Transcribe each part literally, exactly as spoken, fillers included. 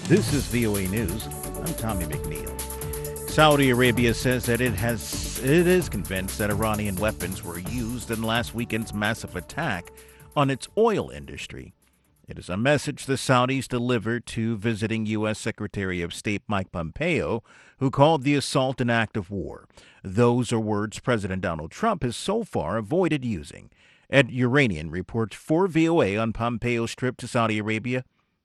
This is V O A News. I'm Tommy McNeil. Saudi Arabia says that it has it is convinced that Iranian weapons were used in last weekend's massive attack on its oil industry. It is a message the Saudis delivered to visiting U S. Secretary of State Mike Pompeo, who called the assault an act of war. Those are words President Donald Trump has so far avoided using. Ed Uranian reports for V O A on Pompeo's trip to Saudi Arabia.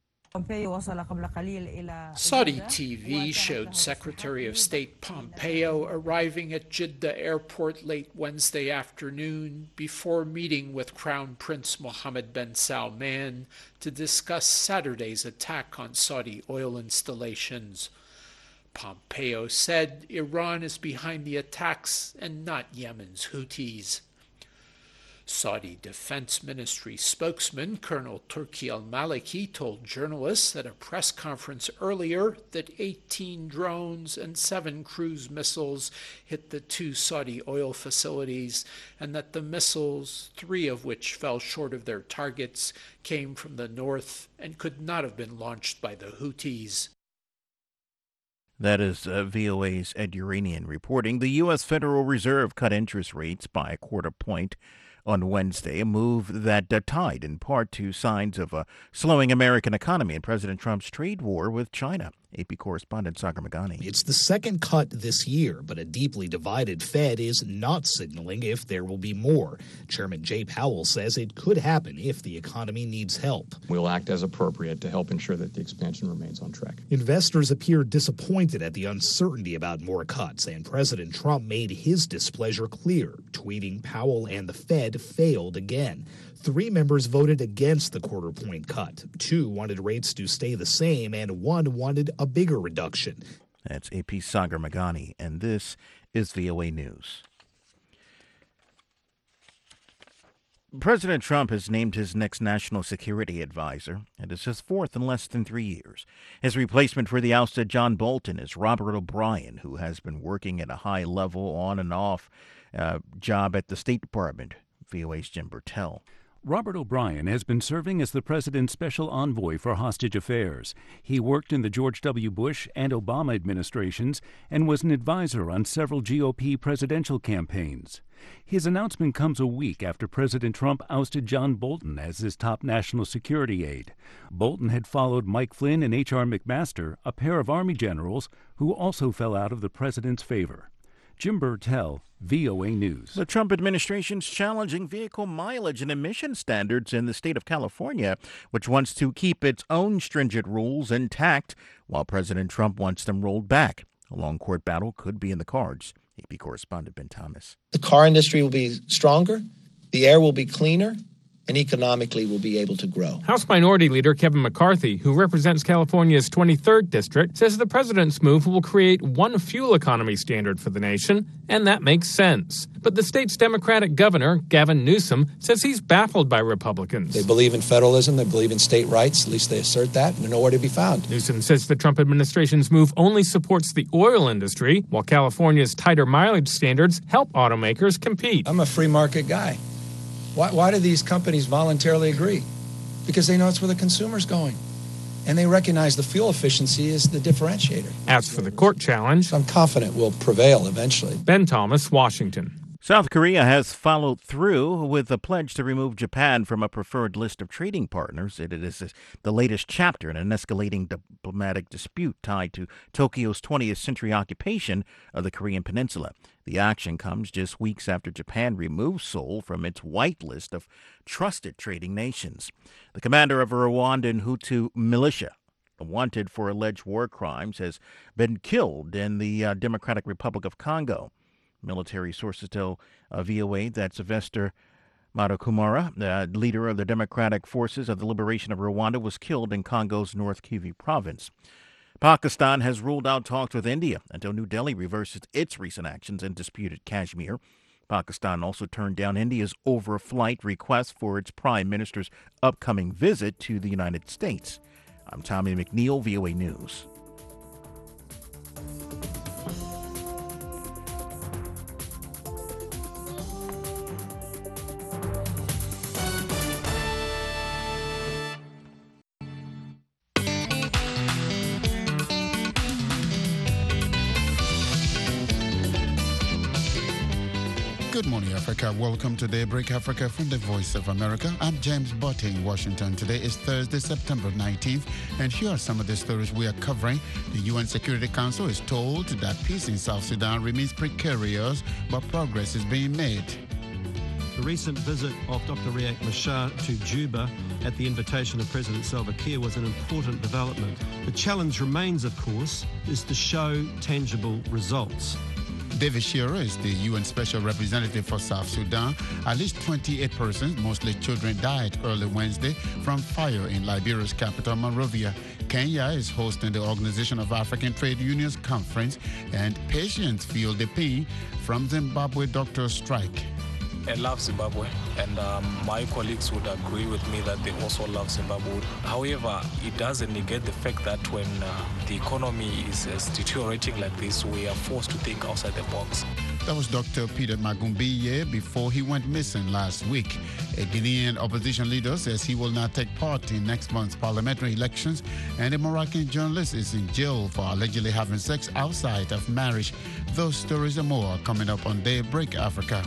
Saudi T V showed Secretary of State Pompeo arriving at Jeddah Airport late Wednesday afternoon before meeting with Crown Prince Mohammed bin Salman to discuss Saturday's attack on Saudi oil installations. Pompeo said Iran is behind the attacks and not Yemen's Houthis. Saudi Defense Ministry spokesman Colonel Turki al-Maliki told journalists at a press conference earlier that eighteen drones and seven cruise missiles hit the two Saudi oil facilities, and that the missiles, three of which fell short of their targets, came from the north and could not have been launched by the Houthis. That is uh, V O A's Ed Uranian reporting. The U S. Federal Reserve cut interest rates by a quarter point on Wednesday, a move that uh, tied in part to signs of a slowing American economy and President Trump's trade war with China. A P correspondent Sagar Magani. It's the second cut this year, but a deeply divided Fed is not signaling if there will be more. Chairman Jay Powell says it could happen if the economy needs help. We'll act as appropriate to help ensure that the expansion remains on track. Investors appear disappointed at the uncertainty about more cuts, and President Trump made his displeasure clear, tweeting Powell and the Fed failed again. Three members voted against the quarter-point cut. Two wanted rates to stay the same, and one wanted a bigger reduction. That's A P Sagar Magani, and this is V O A News. President Trump has named his next national security advisor, and it's his fourth in less than three years. His replacement for the ousted John Bolton is Robert O'Brien, who has been working at a high level on and off uh, job at the State Department. V O A's Jim Burtell. Robert O'Brien has been serving as the president's special envoy for hostage affairs. He worked in the George W. Bush and Obama administrations and was an advisor on several G O P presidential campaigns. His announcement comes a week after President Trump ousted John Bolton as his top national security aide. Bolton had followed Mike Flynn and H R McMaster, a pair of Army generals who also fell out of the president's favor. Jim Burtell, V O A News. The Trump administration's challenging vehicle mileage and emission standards in the state of California, which wants to keep its own stringent rules intact, while President Trump wants them rolled back. A long court battle could be in the cards. A P correspondent Ben Thomas. The car industry will be stronger, the air will be cleaner, and economically will be able to grow. House Minority Leader Kevin McCarthy, who represents California's twenty-third district, says the president's move will create one fuel economy standard for the nation, and that makes sense. But the state's Democratic governor, Gavin Newsom, says he's baffled by Republicans. They believe in federalism, they believe in state rights, at least they assert that, and they're nowhere to be found. Newsom says the Trump administration's move only supports the oil industry, while California's tighter mileage standards help automakers compete. I'm a free market guy. Why, why do these companies voluntarily agree? Because they know it's where the consumer's going. And they recognize the fuel efficiency is the differentiator. As for the court challenge, I'm confident we'll prevail eventually. Ben Thomas, Washington. South Korea has followed through with a pledge to remove Japan from a preferred list of trading partners. It is the latest chapter in an escalating diplomatic dispute tied to Tokyo's twentieth century occupation of the Korean peninsula. The action comes just weeks after Japan removed Seoul from its white list of trusted trading nations. The commander of a Rwandan Hutu militia, wanted for alleged war crimes, has been killed in the uh, Democratic Republic of Congo. Military sources tell uh, V O A that Sylvester Madakumara, the leader of the Democratic Forces of the Liberation of Rwanda, was killed in Congo's North Kivu province. Pakistan has ruled out talks with India until New Delhi reverses its recent actions in disputed Kashmir. Pakistan also turned down India's overflight request for its prime minister's upcoming visit to the United States. I'm Tommy McNeil, V O A News. Good morning, Africa. Welcome to Daybreak Africa from the Voice of America. I'm James Botte in Washington. Today is Thursday, September nineteenth, and here are some of the stories we are covering. The U N Security Council is told that peace in South Sudan remains precarious, but progress is being made. The recent visit of Doctor Riek Machar to Juba at the invitation of President Salva Kiir was an important development. The challenge remains, of course, is to show tangible results. David Shearer is the U N Special Representative for South Sudan. At least twenty-eight persons, mostly children, died early Wednesday from fire in Liberia's capital, Monrovia. Kenya is hosting the Organization of African Trade Unions conference, and patients feel the pain from Zimbabwe doctors' strike. I love Zimbabwe, and um, my colleagues would agree with me that they also love Zimbabwe. However, it doesn't negate the fact that when uh, the economy is uh, deteriorating like this, we are forced to think outside the box. That was Doctor Peter Magumbiye before he went missing last week. A Guinean opposition leader says he will not take part in next month's parliamentary elections, and a Moroccan journalist is in jail for allegedly having sex outside of marriage. Those stories and more are coming up on Daybreak Africa.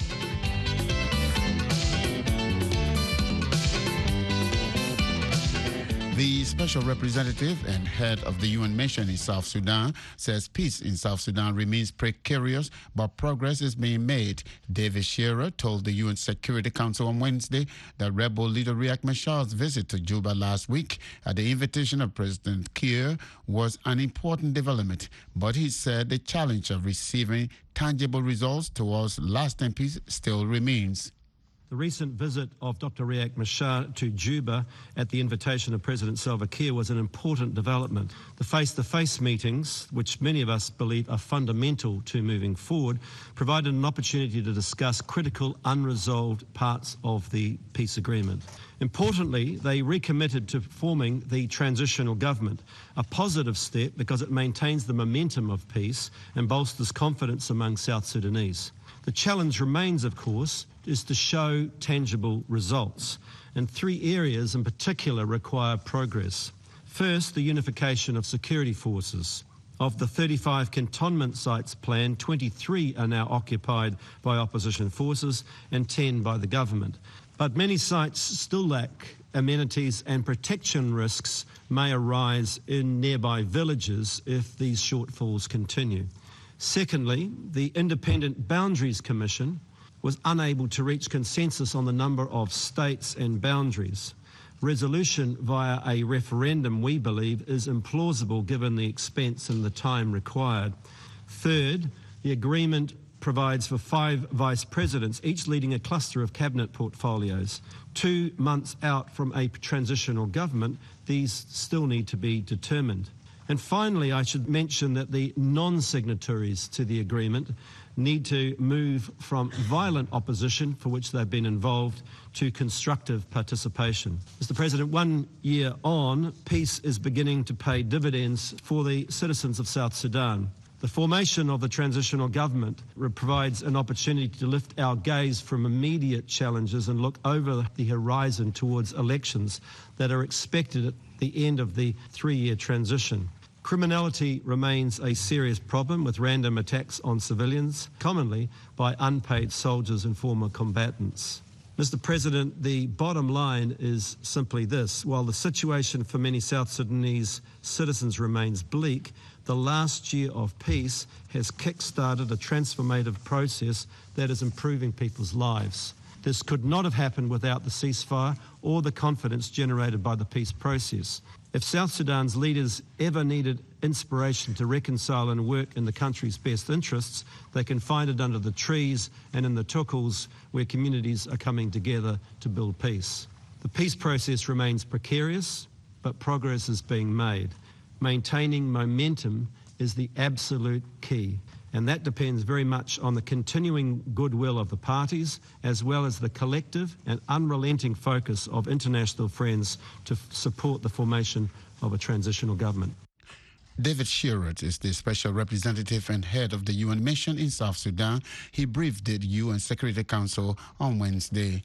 The special representative and head of the U N mission in South Sudan says peace in South Sudan remains precarious, but progress is being made. David Shearer told the U N Security Council on Wednesday that rebel leader Riek Machar's visit to Juba last week at the invitation of President Kiir was an important development, but he said the challenge of receiving tangible results towards lasting peace still remains. The recent visit of Doctor Riek Machar to Juba at the invitation of President Salva Kiir was an important development. The face-to-face meetings, which many of us believe are fundamental to moving forward, provided an opportunity to discuss critical unresolved parts of the peace agreement. Importantly, they recommitted to forming the transitional government, a positive step because it maintains the momentum of peace and bolsters confidence among South Sudanese. The challenge remains, of course, is to show tangible results, and three areas in particular require progress. First, the unification of security forces. Of the thirty-five cantonment sites planned, twenty-three are now occupied by opposition forces and ten by the government. But many sites still lack amenities, and protection risks may arise in nearby villages if these shortfalls continue. Secondly, the Independent Boundaries Commission was unable to reach consensus on the number of states and boundaries. Resolution via a referendum, we believe, is implausible given the expense and the time required. Third, the agreement provides for five vice presidents, each leading a cluster of cabinet portfolios. Two months out from a transitional government, these still need to be determined. And finally, I should mention that the non-signatories to the agreement need to move from violent opposition, for which they've been involved, to constructive participation. Mister President, one year on, peace is beginning to pay dividends for the citizens of South Sudan. The formation of the transitional government provides an opportunity to lift our gaze from immediate challenges and look over the horizon towards elections that are expected at the end of the three-year transition. Criminality remains a serious problem, with random attacks on civilians, commonly by unpaid soldiers and former combatants. Mister President, the bottom line is simply this. While the situation for many South Sudanese citizens remains bleak, the last year of peace has kick-started a transformative process that is improving people's lives. This could not have happened without the ceasefire or the confidence generated by the peace process. If South Sudan's leaders ever needed inspiration to reconcile and work in the country's best interests, they can find it under the trees and in the tukals where communities are coming together to build peace. The peace process remains precarious, but progress is being made. Maintaining momentum is the absolute key, and that depends very much on the continuing goodwill of the parties, as well as the collective and unrelenting focus of international friends to f- support the formation of a transitional government. David Shearer is the special representative and head of the U N mission in South Sudan. He briefed the U N Security Council on Wednesday.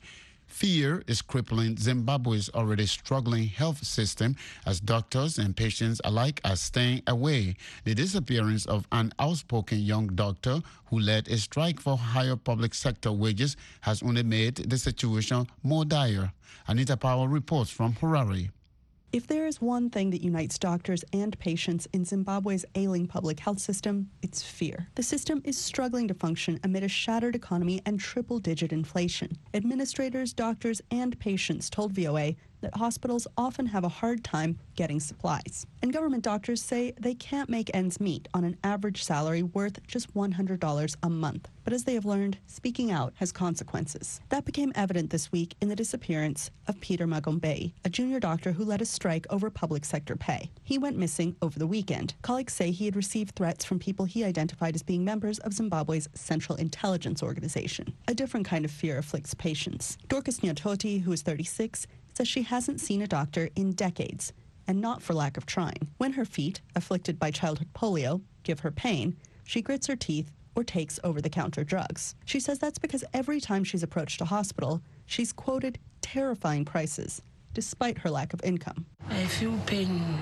Fear is crippling Zimbabwe's already struggling health system as doctors and patients alike are staying away. The disappearance of an outspoken young doctor who led a strike for higher public sector wages has only made the situation more dire. Anita Powell reports from Harare. If there is one thing that unites doctors and patients in Zimbabwe's ailing public health system, it's fear. The system is struggling to function amid a shattered economy and triple-digit inflation. Administrators, doctors, and patients told V O A that hospitals often have a hard time getting supplies. And government doctors say they can't make ends meet on an average salary worth just one hundred dollars a month. But as they have learned, speaking out has consequences. That became evident this week in the disappearance of Peter Magombe, a junior doctor who led a strike over public sector pay. He went missing over the weekend. Colleagues say he had received threats from people he identified as being members of Zimbabwe's Central Intelligence Organization. A different kind of fear afflicts patients. Dorcas Nyatoti, who is thirty-six, says she hasn't seen a doctor in decades, and not for lack of trying. When her feet, afflicted by childhood polio, give her pain, she grits her teeth or takes over-the-counter drugs. She says that's because every time she's approached a hospital, she's quoted terrifying prices, despite her lack of income. I feel pain,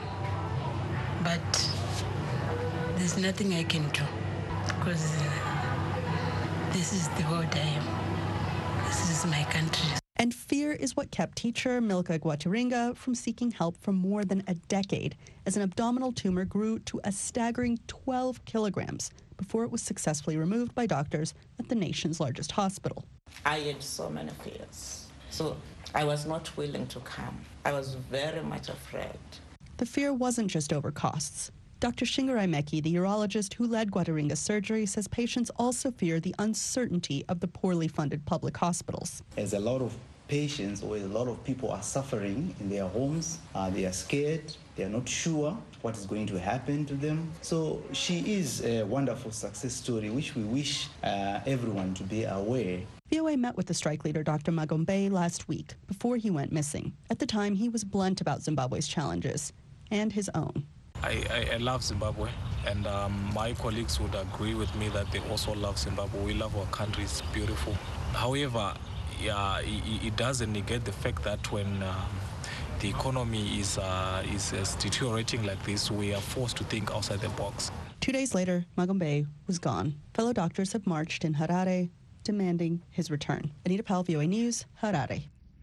but there's nothing I can do, because this is the world I am. This is my country. And fear is what kept teacher Milka Gwatiringa from seeking help for more than a decade, as an abdominal tumor grew to a staggering twelve kilograms before it was successfully removed by doctors at the nation's largest hospital. I had so many fears, so I was not willing to come. I was very much afraid. The fear wasn't just over costs. Doctor Shingarai Meki, the urologist who led Gwatiringa's surgery, says patients also fear the uncertainty of the poorly funded public hospitals. As a lot of patients or a lot of people are suffering in their homes, uh, they are scared, they are not sure what is going to happen to them. So she is a wonderful success story, which we wish uh, everyone to be aware. V O A met with the strike leader, Doctor Magombe, last week before he went missing. At the time, he was blunt about Zimbabwe's challenges and his own. I, I, I love Zimbabwe, and um, my colleagues would agree with me that they also love Zimbabwe. We love our country, it's beautiful. However, yeah, it, it doesn't negate the fact that when um, the economy is, uh, is, is deteriorating like this, we are forced to think outside the box. Two days later, Magombe was gone. Fellow doctors have marched in Harare, demanding his return. Anita Powell, V O A News, Harare.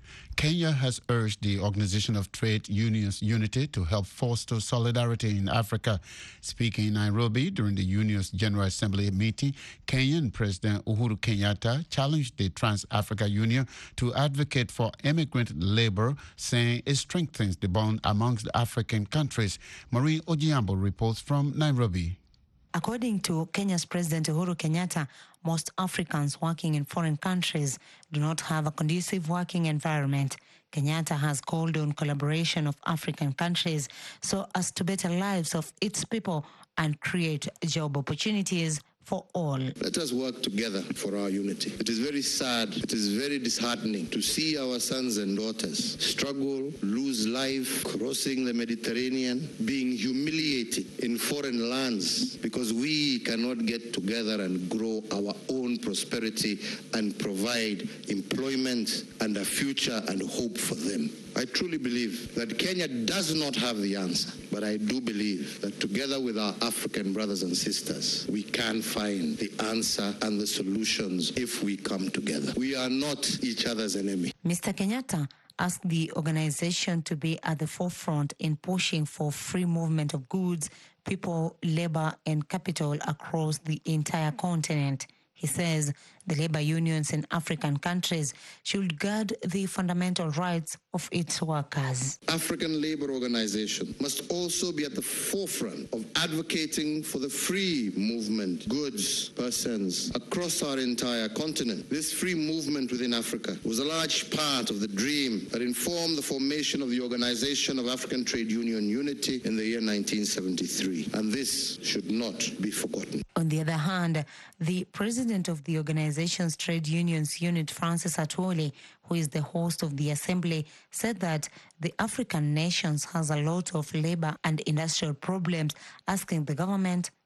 Kenya has urged the Organization of Trade Unions Unity to help foster solidarity in Africa. Speaking in Nairobi during the Union's General Assembly meeting, Kenyan President Uhuru Kenyatta challenged the Trans-Africa Union to advocate for immigrant labor, saying it strengthens the bond amongst the African countries. Maureen Ojiambo reports from Nairobi. According to Kenya's President Uhuru Kenyatta, most Africans working in foreign countries do not have a conducive working environment. Kenyatta has called on collaboration of African countries so as to better lives of its people and create job opportunities for all. Let us work together for our unity. It is very sad, it is very disheartening to see our sons and daughters struggle, lose life, crossing the Mediterranean, being humiliated in foreign lands because we cannot get together and grow our own prosperity and provide employment and a future and hope for them. I truly believe that Kenya does not have the answer, but I do believe that together with our African brothers and sisters, we can find the answer and the solutions if we come together. We are not each other's enemy. Mister Kenyatta asked the organization to be at the forefront in pushing for free movement of goods, people, labor, and capital across the entire continent. He says the labor unions in African countries should guard the fundamental rights of its workers. African labor organization must also be at the forefront of advocating for the free movement, goods, persons across our entire continent. This free movement within Africa was a large part of the dream that informed the formation of the Organization of African Trade Union Unity in the year nineteen seventy-three, and this should not be forgotten. On the other hand, the president of the organization's trade unions unit, Francis Atwoli, who is the host of the assembly, said that the African nations has a lot of labor and industrial problems, asking the government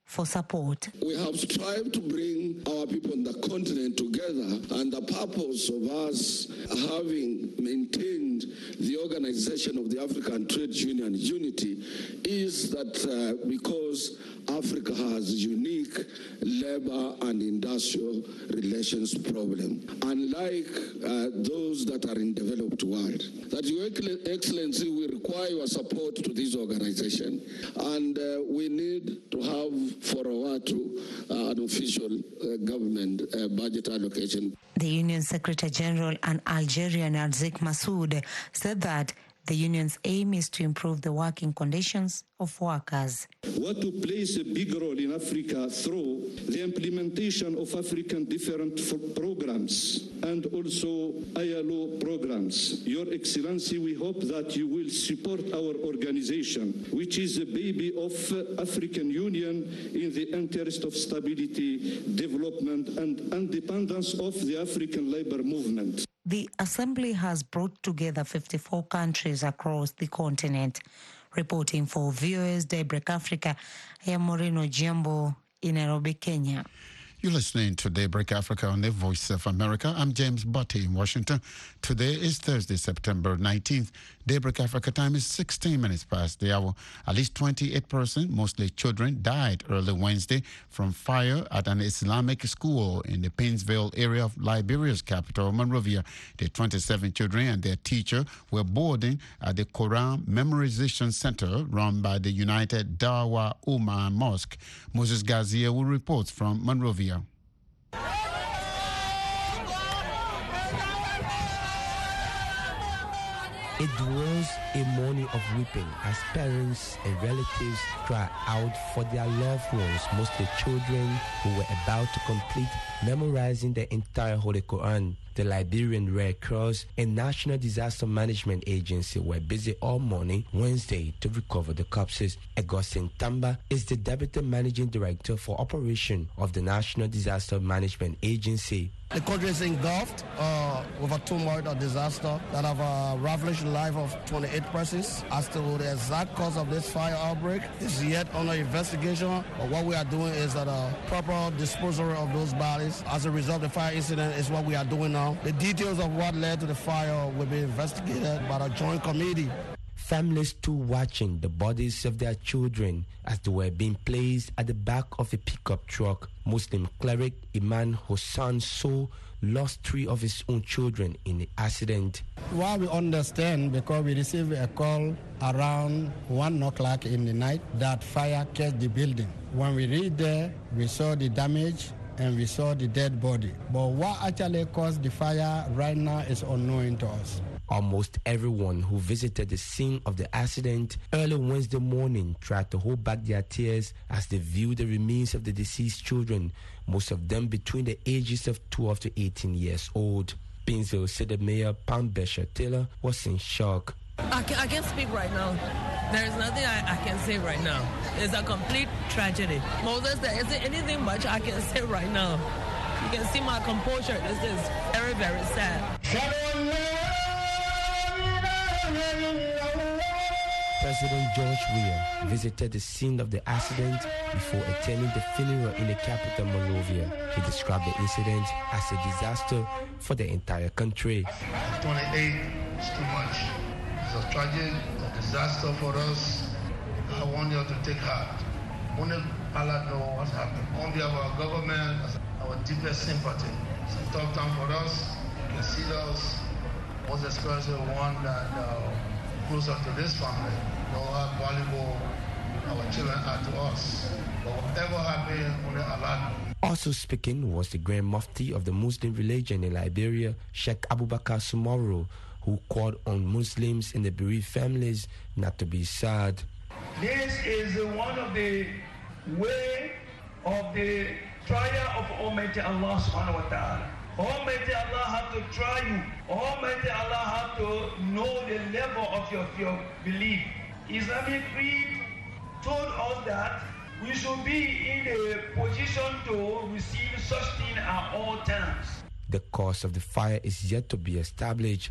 for support. We have strived to bring our people on the continent together, and the purpose of us having maintained the organization of the African Trade Union Unity is that uh, because Africa has unique labor and industrial relations problem, unlike uh, those that are in developed world. That Your Excellency, we require your support to this organization, and uh, we need to have for Owatu uh, an official uh, government uh, budget allocation. The Union Secretary General and Algerian Arzik Massoud said that the union's aim is to improve the working conditions of workers. Owatu plays a big role in Africa through the implementation of African different programs and also I L O programs. Your Excellency, we hope that you will support our organization, which is a baby of African Union in the interest of stability, development, and independence of the African labor movement. The Assembly has brought together fifty-four countries across the continent. Reporting for V O A's Daybreak Africa, I am Moreno Jimbo in Nairobi, Kenya. You're listening to Daybreak Africa on the Voice of America. I'm James Butty in Washington. Today is Thursday, September nineteenth. Daybreak Africa time is sixteen minutes past the hour. At least twenty-eight persons, mostly children, died early Wednesday from fire at an Islamic school in the Painesville area of Liberia's capital, Monrovia. The twenty-seven children and their teacher were boarding at the Quran Memorization Center run by the United Dawa Ummah Mosque. Moses Gazia will report from Monrovia. It was a morning of weeping as parents and relatives cried out for their loved ones, mostly children who were about to complete memorizing the entire Holy Quran. The Liberian Red Cross and National Disaster Management Agency were busy all morning Wednesday to recover the corpses. Augustine Tamba is the Deputy Managing Director for Operation of the National Disaster Management Agency. The country is engulfed uh, with a tumult or disaster that have uh, ravaged the life of twenty-eight persons. As to the exact cause of this fire outbreak is yet under investigation, but what we are doing is that a proper disposal of those bodies as a result of the fire incident is what we are doing now. The details of what led to the fire will be investigated by a joint committee. Families too watching the bodies of their children as they were being placed at the back of a pickup truck. Muslim cleric Iman Hossan So lost three of his own children in the accident. What we understand, because we received a call around one o'clock in the night that fire catch the building. When we reached there, we saw the damage and we saw the dead body. But what actually caused the fire right now is unknown to us. Almost everyone who visited the scene of the accident early Wednesday morning tried to hold back their tears as they viewed the remains of the deceased children, most of them between the ages of twelve to eighteen years old. Painesville City Mayor Pam Besher Taylor was in shock. I, can, I can't speak right now. There is nothing I, I can say right now. It's a complete tragedy. Moses, there isn't anything much I can say right now. You can see my composure. This is very, very sad. President George Weah visited the scene of the accident before attending the funeral in the capital, Monrovia. He described the incident as a disaster for the entire country. twenty-eight is too much. It's a tragedy, a disaster for us. I want you to take heart. Only Allah knows what's happened. On behalf of our government, our deepest sympathy. It's a tough time for us. You can see us, most especially one that uh, closer to this family, know how valuable our children are to us. But whatever happened, only Allah knows. Also speaking was the Grand Mufti of the Muslim religion in Liberia, Sheikh Abubakar Sumaro, who called on Muslims and the bereaved families not to be sad. This is one of the way of the trial of Almighty Allah subhanahu wa ta'ala. Almighty Allah have to try you. Almighty Allah have to know the level of your, your belief. Islamic creed told us that we should be in a position to receive such thing at all times. The cause of the fire is yet to be established.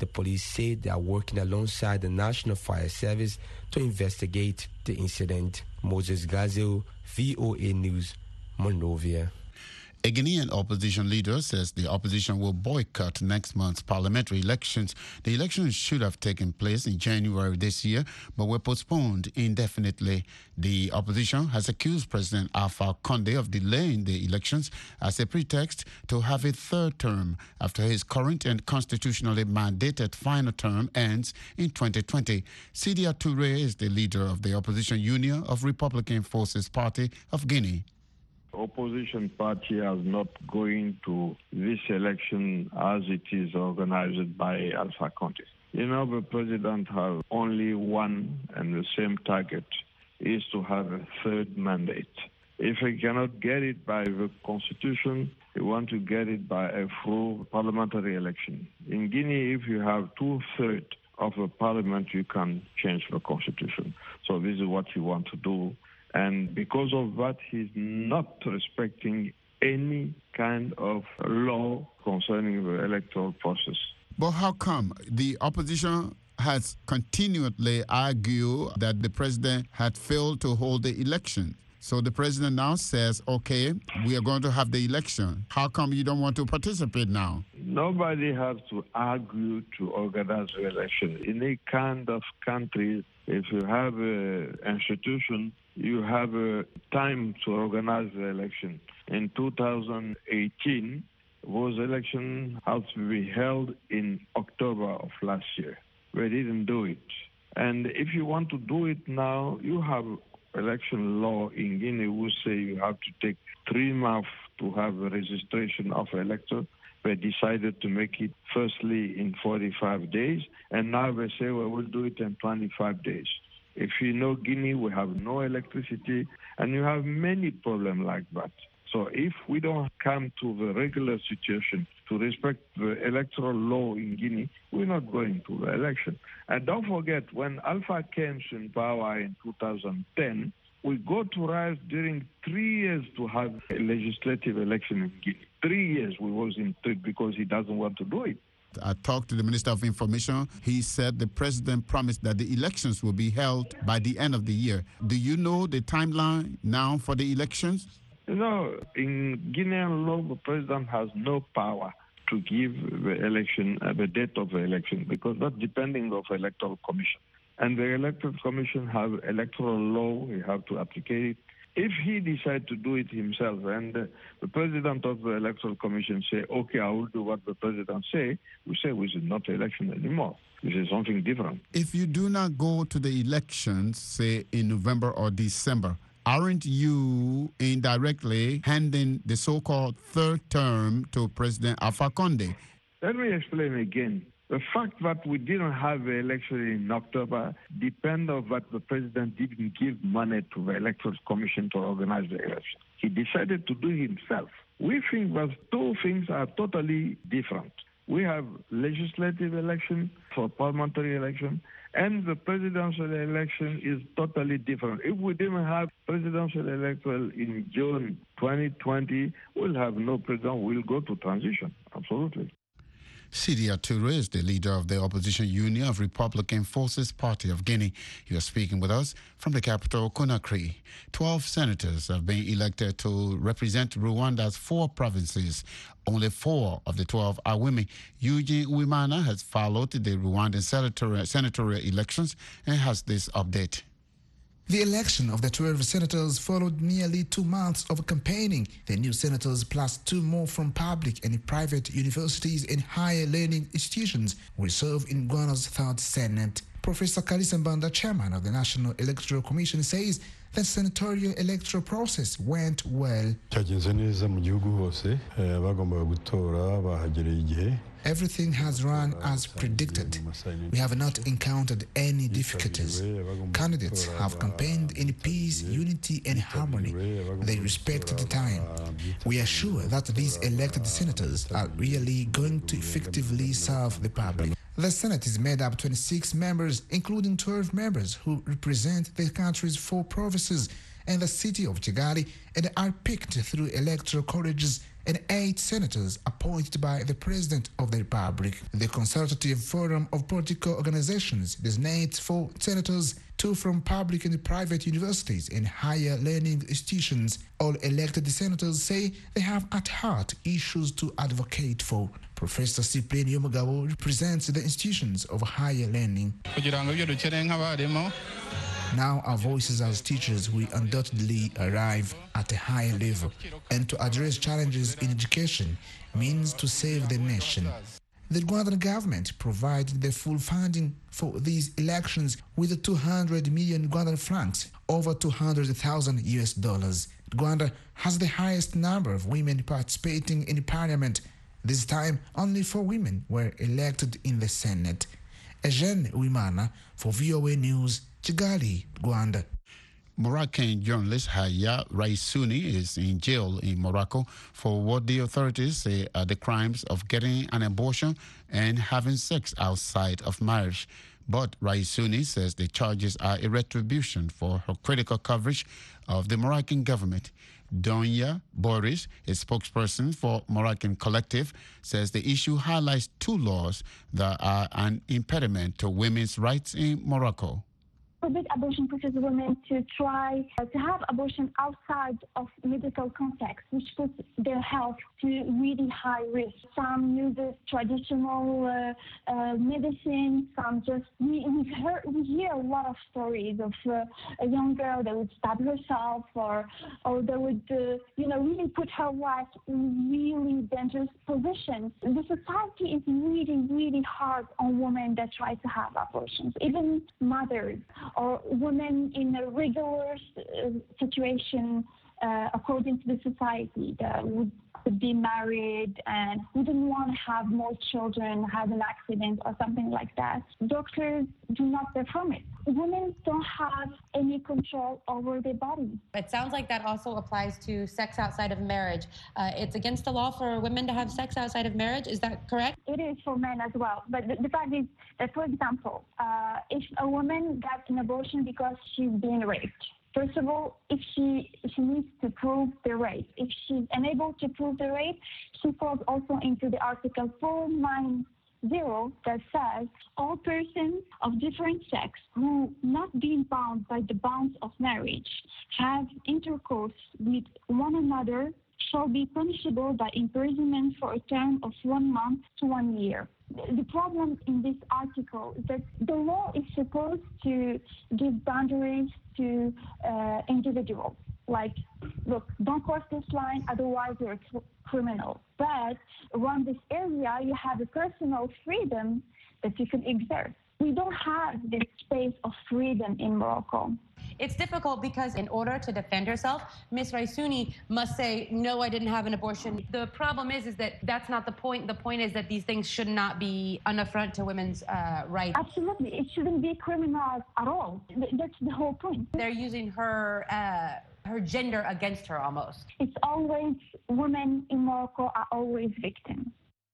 The police say they are working alongside the National Fire Service to investigate the incident. Moses Gazio, V O A News, Monrovia. A Guinean opposition leader says the opposition will boycott next month's parliamentary elections. The elections should have taken place in January this year, but were postponed indefinitely. The opposition has accused President Alpha Condé of delaying the elections as a pretext to have a third term after his current and constitutionally mandated final term ends in twenty twenty. Sidia Touré is the leader of the opposition Union of Republican Forces Party of Guinea. Opposition party is not going to this election as it is organized by Alpha Condé. You know, the president has only one and the same target, is to have a third mandate. If he cannot get it by the constitution, he wants to get it by a full parliamentary election. In Guinea, if you have two-thirds of the parliament, you can change the constitution. So this is what he wants to do. And because of that, he's not respecting any kind of law concerning the electoral process. But how come the opposition has continually argued that the president had failed to hold the election? So the president now says, okay, we are going to have the election. How come you don't want to participate now? Nobody has to argue to organize the election. In any kind of country, if you have an institution, you have a time to organize the election. In two thousand eighteen, those elections had to be held in October of last year. We didn't do it. And if you want to do it now, you have election law in Guinea which say you have to take three months to have a registration of elector. They decided to make it firstly in forty-five days, and now they say, well, we'll do it in twenty-five days. If you know Guinea, we have no electricity, and you have many problems like that. So if we don't come to the regular situation to respect the electoral law in Guinea, we're not going to the election. And don't forget, when Alpha came in power in two thousand ten, we got to rise during three years to have a legislative election in Guinea. Three years we was in it because he doesn't want to do it. I talked to the Minister of Information. He said the president promised that the elections will be held by the end of the year. Do you know the timeline now for the elections? You know, in Guinean law, the president has no power to give the election, uh, the date of the election, because that's depending on the electoral commission. And the electoral commission have electoral law, he have to applicate it. If he decides to do it himself and uh, the president of the electoral commission say, okay, I will do what the president say, we say we should not election anymore. This is something different. If you do not go to the elections, say in November or December, aren't you indirectly handing the so-called third term to President Alpha Condé? Let me explain again. The fact that we didn't have the election in October depends on that the president didn't give money to the Electoral Commission to organize the election. He decided to do it himself. We think that two things are totally different. We have legislative election for parliamentary election, and the presidential election is totally different. If we didn't have presidential election in June twenty twenty, we'll have no president. We'll go to transition. Absolutely. Sidia Touré is the leader of the opposition Union of Republican Forces Party of Guinea. He was speaking with us from the capital, Conakry. Twelve senators have been elected to represent Rwanda's four provinces. Only four of the twelve are women. Eugene Uwimana has followed the Rwandan senatorial, senatorial elections and has this update. The election of the twelve senators followed nearly two months of campaigning. The new senators, plus two more from public and private universities and higher learning institutions, will serve in Ghana's third Senate. Professor Kalisa Mbanda, chairman of the National Electoral Commission, says the senatorial electoral process went well. Everything has run as predicted. We have not encountered any difficulties. Candidates have campaigned in peace, unity, and harmony. They respect the time. We are sure that these elected senators are really going to effectively serve the public. The Senate is made up of twenty-six members, including twelve members who represent the country's four provinces and the city of Kigali, and are picked through electoral colleges and eight senators appointed by the President of the Republic. The Consultative Forum of Political Organizations designates four senators, two from public and private universities and higher learning institutions. All elected senators say they have at heart issues to advocate for. Professor Cyprien Yomugabo represents the institutions of higher learning. Now our voices as teachers will undoubtedly arrive at a higher level, and to address challenges in education means to save the nation. The Rwandan government provided the full funding for these elections with two hundred million Rwandan francs, over two hundred thousand U S dollars. Rwanda has the highest number of women participating in parliament. This time, only four women were elected in the Senate. Eugene Wimana for V O A News, Kigali, Rwanda. Moroccan journalist Haya Raisuni is in jail in Morocco for what the authorities say are the crimes of getting an abortion and having sex outside of marriage. But Raisuni says the charges are a retribution for her critical coverage of the Moroccan government. Donya Boris, a spokesperson for Moroccan Collective, says the issue highlights two laws that are an impediment to women's rights in Morocco. Forbid abortion pushes women to try uh, to have abortion outside of medical context, which puts their health to really high risk. Some uses traditional uh, uh, medicine, some just, we, we've heard, we hear a lot of stories of uh, a young girl that would stab herself or, or that would, uh, you know, really put her life in really dangerous positions. The society is really, really hard on women that try to have abortions, even mothers or women in a regular uh, situation uh, according to the society that would, would be married and wouldn't want to have more children, have an accident or something like that. Doctors do not perform it. Women don't have any control over their body. It sounds like that also applies to sex outside of marriage. Uh, it's against the law for women to have sex outside of marriage. Is that correct? It is for men as well. But the, the fact is that, for example, uh, if a woman gets an abortion because she's being raped, first of all, if she she needs to prove the rape, if she's unable to prove the rape, she falls also into the Article four ninety that says all persons of different sex who, not being bound by the bonds of marriage, have intercourse with one another shall be punishable by imprisonment for a term of one month to one year. The problem in this article is that the law is supposed to give boundaries to uh, individuals. Like, look, don't cross this line, otherwise you're a criminal. But around this area, you have a personal freedom that you can exert. We don't have this space of freedom in Morocco. It's difficult because in order to defend herself, Miz Raisuni must say, no, I didn't have an abortion. The problem is, is that that's not the point. The point is that these things should not be an affront to women's uh, rights. Absolutely. It shouldn't be criminalized at all. That's the whole point. They're using her, uh, her gender against her almost. It's always, women in Morocco are always victims.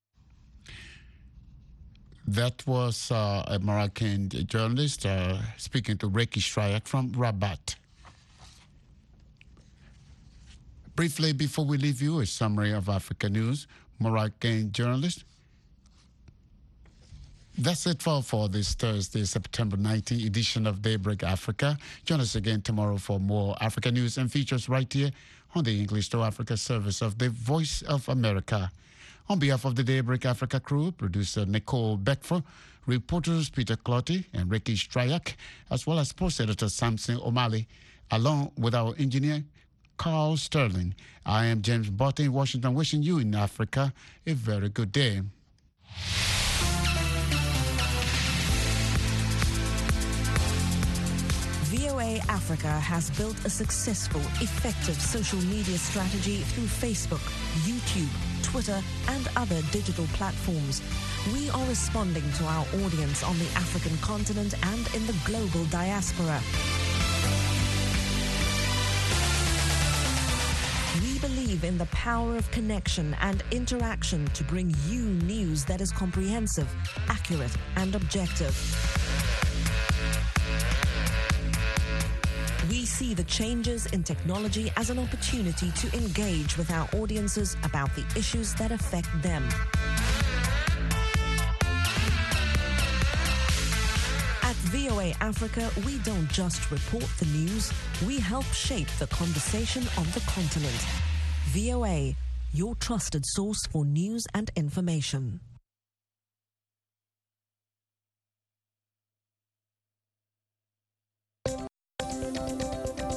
That was uh, a Moroccan journalist uh, speaking to Reki Shrayak from Rabat. Briefly, before we leave you, a summary of Africa news. Moroccan journalist. That's it for, for this Thursday, September nineteenth edition of Daybreak Africa. Join us again tomorrow for more Africa news and features right here on the English to Africa service of the Voice of America. On behalf of the Daybreak Africa crew, producer Nicole Beckford, reporters Peter Clotty and Ricky Strayak, as well as post editor Samson O'Malley, along with our engineer Carl Sterling. I am James Botte in Washington, wishing you in Africa a very good day. V O A Africa has built a successful, effective social media strategy through Facebook, YouTube, Twitter, and other digital platforms. We are responding to our audience on the African continent and in the global diaspora. We believe in the power of connection and interaction to bring you news that is comprehensive, accurate, and objective. We see the changes in technology as an opportunity to engage with our audiences about the issues that affect them. At V O A Africa, we don't just report the news, we help shape the conversation on the continent. V O A, your trusted source for news and information.